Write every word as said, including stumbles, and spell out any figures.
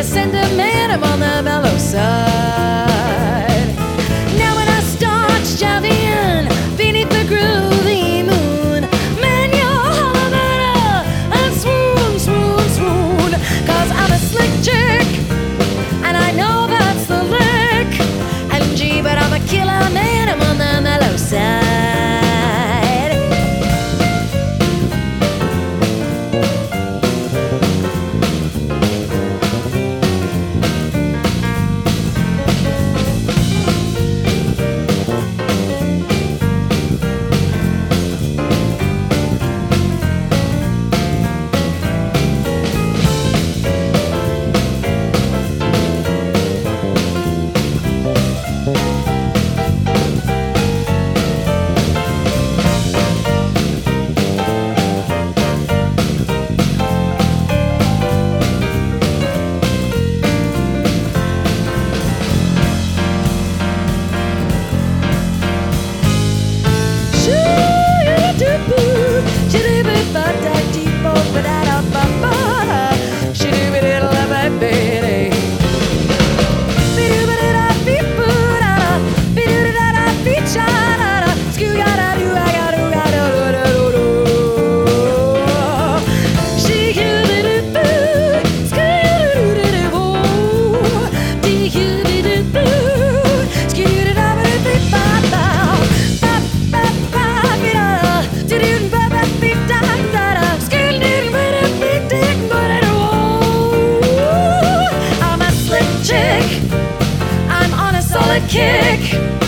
sentiment, I'm on the mellow side. Now when I start shoving beneath the groovy moon, man, you're holler better and swoon, swoon, swoon. Cause I'm a slick chick, and I know that's the lick. And gee, but I'm a killer man, I'm on the mellow side. Kick.